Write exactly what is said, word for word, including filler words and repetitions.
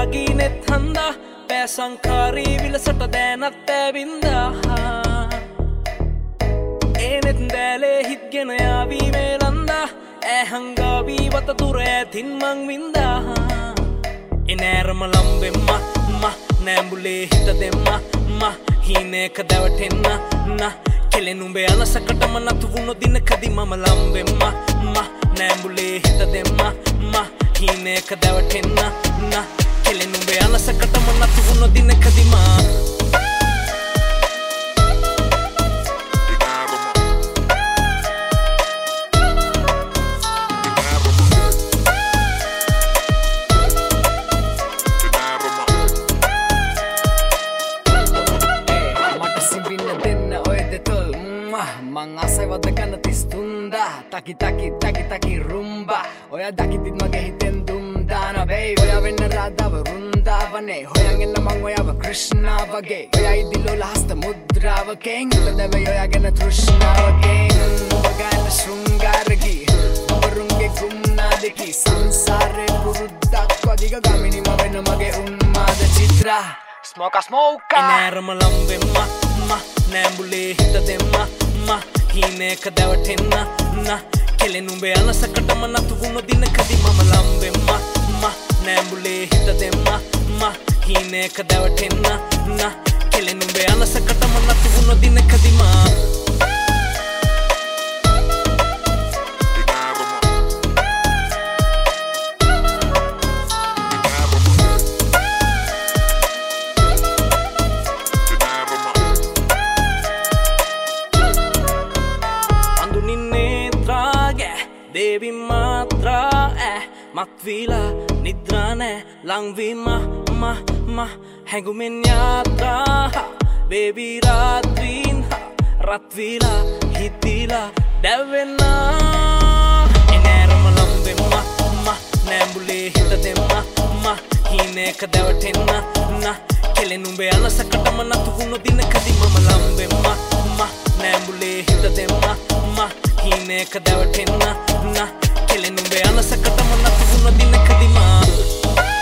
ගීනෙත් හන්දා පෑ සංකාරී විලසට දෑනත් ඇවින්දා ඒනෙත් දෑලේ හිත්ගෙන යාවී මේ ලන්දා ඈ හංගාවී වත තුර ඇතින් මං වින්දා එනෑරම ලම්බෙම්ම ම නෑඹුලේ හිත දෙම්ම ම හීනයක දැවටෙන්න න කෙලෙනුඹේ අනසකටම නතු වුණු දිනකදී මම ලම්බෙම්ම ම නෑඹුලේ හිත දෙම්ම ම හීනයක දැවටෙන්න න කෙලෙනුඹේ අනසකටම නතු වුණු දිනකදී මා මං ආසයිවද ගන්න තිස් තුන්දා තකි තකි තකි තකි රුම්බා ඔයා දකිතිත් මගේ හිතෙන් දුම් දාන බේ ඔයා වෙන්න රාධාව වෘන්දාවනේ හොයන් එන්න මං ඔයාව ක්‍රිෂ්ණා වගේ ඔයා ඉදිලෝල හස්ත මුද්‍රාවකෙන් හිත දැවෙයි ඔයා ගැන තෘෂ්ණාවකෙන් ඔබ ගන්න ශෘංගාරගී ඔබරුන්ගේ ගුම්නාදකි සංසාරේ පුරුද්දක් වදිග ගමිනිම වෙන්න මගේ උන්මාද චිත්‍රා ස්මෝකා ස්මෝකා එනෑරම ලම්බෙම්ම ම නෑඹුලේ හිත දෙම්ම ම හීනයක දැවටෙන්න න කෙලෙනුඹේ අනසකටම නතු වුණු දිනකදී මම ලම්බෙම්ම ම නෑඹුලේ හිත දෙම්ම ම හීනයක දැවටෙන්න න කෙලෙනුඹේ අනසකටම නතු වුණු දිනකදී මා දේවි මාත්‍රා ඈ මත්වීලා නිද්‍රා නෑ ලංවීම ම ම හැඟුමෙන් යාත්‍රා බේබී රාත්‍රීන් රත්වීලා හිතීලා දැවෙන්න එනෑරම ලම්බෙම්ම ම නෑඹුලේ හිත දෙම්ම ම හීනයක දැවටෙන්න න කෙලෙනුඹේ අනසකටම නතු වුණු දිනකදී මම ලම්බෙම්ම ම නෑඹුලේ හිත දෙම්ම ම හීනයක දැවටෙන්න න කෙලෙනුඹේ අනසකටම නතු වුණු දිනකදී මා